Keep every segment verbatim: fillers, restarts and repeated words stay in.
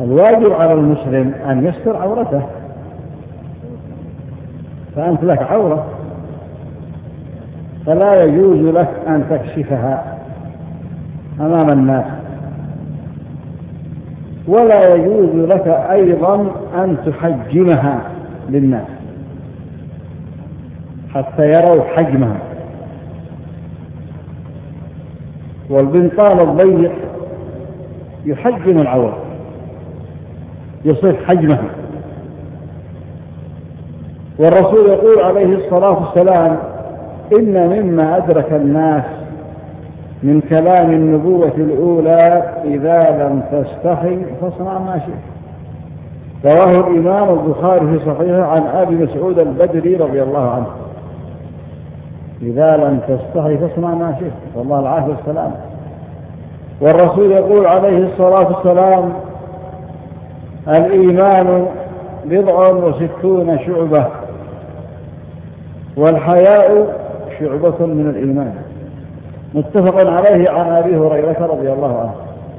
الواجب على المسلم أن يستر عورته، فأنت لك عورة فلا يجوز لك أن تكشفها أمام الناس، ولا يجوز لك أيضا أن تحجمها للناس حتى يروا حجمها. والبنطال الضيق يحجم العورة، يصف حجمها. والرسول يقول عليه الصلاة والسلام: إن مما أدرك الناس من كلام النبوة الأولى إذا لم تستحي فاصنع ما شئت. رواه الإمام البخاري في صحيحه عن أبي مسعود البدري رضي الله عنه: إذا لم تستحي فاصنع ما شئت، والله العافية والسلام. والرسول يقول عليه الصلاة والسلام: الإيمان بضع وستون شعبة، والحياء شعبة من الإيمان. متفق عليه عن أبي هريرة رضي الله عنه.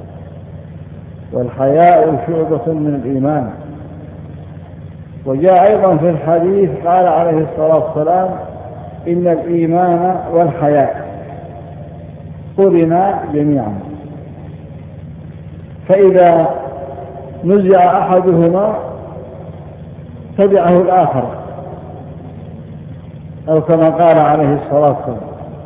والحياء شعبة من الإيمان. وجاء أيضا في الحديث قال عليه الصلاة والسلام: إن الإيمان والحياء قرنا جميعا، فإذا نزع أحدهما تبعه الآخر، أو كما قال عليه الصلاة والسلام.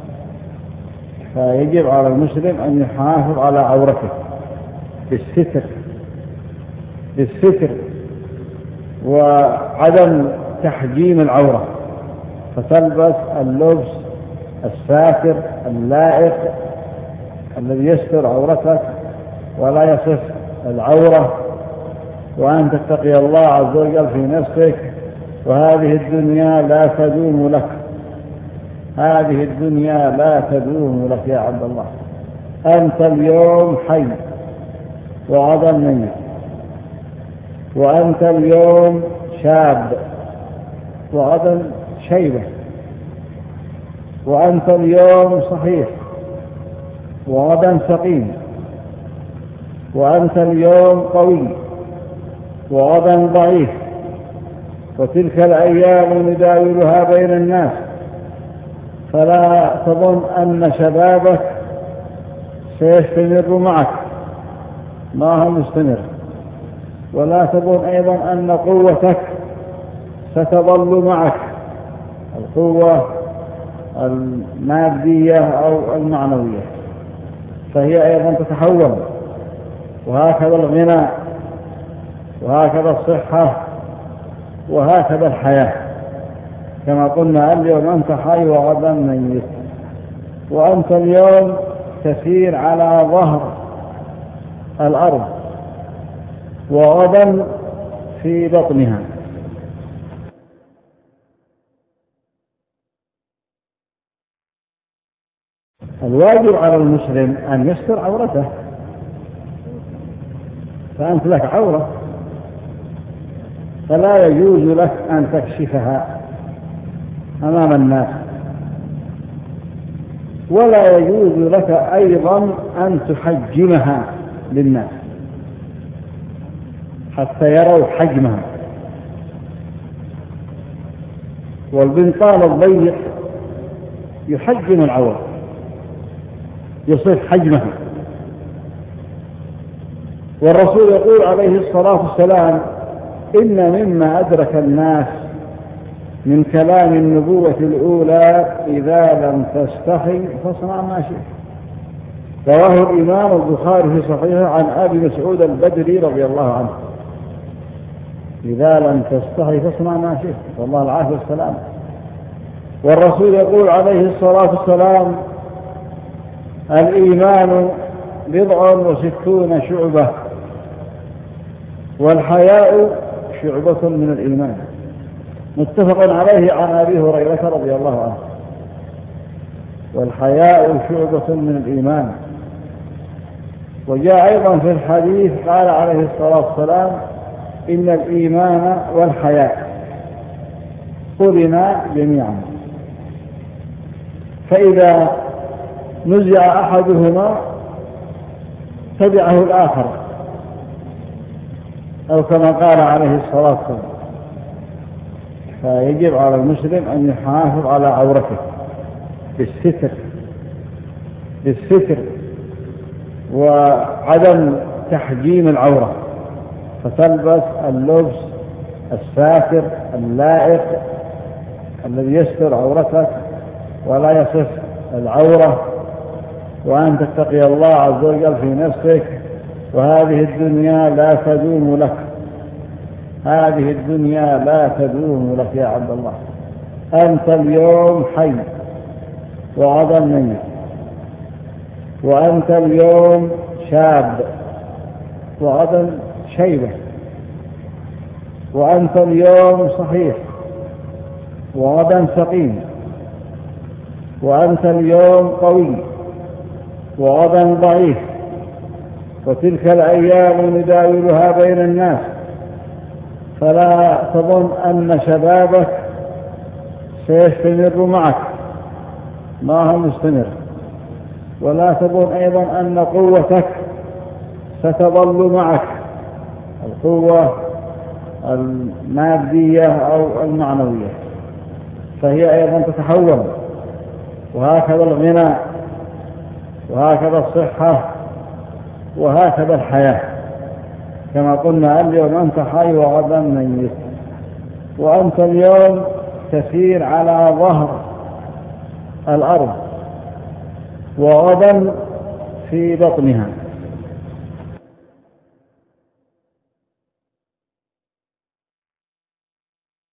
فيجب على المسلم أن يحافظ على عورته بالستر بالستر وعدم تحجيم العورة، فتلبس اللبس الساتر اللائق الذي يستر عورتك ولا يصف العورة، وأن تتقي الله عز وجل في نفسك. وهذه الدنيا لا تدوم لك، هذه الدنيا لا تدوم لك يا عبد الله. أنت اليوم حي وغدا ميت، وأنت اليوم شاب وغدا شيبة، وأنت اليوم صحيح وغدا سقيم، وأنت اليوم قوي وغدا ضعيف، وتلك الأيام نداولها بين الناس. فلا تظن أن شبابك سيستمر معك، ما هو مستمر. ولا تظن أيضا أن قوتك ستظل معك، القوة المادية أو المعنوية، فهي أيضا تتحول. وهكذا الغنى، وهكذا الصحة، وهكذا الحياة. كما قلنا اليوم أنت حي وغدا ميت، وأنت اليوم تسير على ظهر الأرض وغدا في بطنها. الواجب على المسلم أن يستر عورته، فأنت لك عورة فلا يجوز لك أن تكشفها أمام الناس، ولا يجوز لك أيضا أن تحجمها للناس حتى يروا حجمها. والبنطال الضيق يحجم العورة، يصف حجمها. والرسول يقول عليه الصلاة والسلام: إن مما أدرك الناس من كلام النبوة الأولى إذا لم تستحي فاصنع ما شئت. رواه الإمام البخاري في صحيحه عن أبي مسعود البدري رضي الله عنه: إذا لم تستحي فاصنع ما شئت، والله العافية والسلام. والرسول يقول عليه الصلاة والسلام: الإيمان بضع وستون شعبة، والحياء شعبة من الإيمان. متفق عليه عن أبي هريرة رضي الله عنه. والحياء شعبة من الإيمان. وجاء أيضا في الحديث قال عليه الصلاة والسلام: إن الإيمان والحياء قرنا جميعا، فإذا نزع أحدهما تبعه الآخر، أو كما قال عليه الصلاة والسلام. فيجب على المسلم أن يحافظ على عورته بالستر بالستر وعدم تحجيم العورة، فتلبس اللبس الساتر اللائق الذي يستر عورتك ولا يصف العورة، وأن تتقي الله عز وجل في نفسك. وهذه الدنيا لا تدوم لك، هذه الدنيا لا تدوم لك يا عبد الله. أنت اليوم حي وغدا ميت، وأنت اليوم شاب وغدا شيبة، وأنت اليوم صحيح وغدا سقيم، وأنت اليوم قوي وغدا ضعيف، وتلك الأيام نداولها بين الناس. فلا تظن أن شبابك سيستمر معك، ما هو مستمر. ولا تظن أيضا أن قوتك ستظل معك، القوة المادية أو المعنوية، فهي أيضا تتحول. وهكذا الغنى، وهكذا الصحة، وهكذا الحياة. كما قلنا اليوم أنت حي وغدا ميت، وأنت اليوم تسير على ظهر الأرض وغدا في بطنها.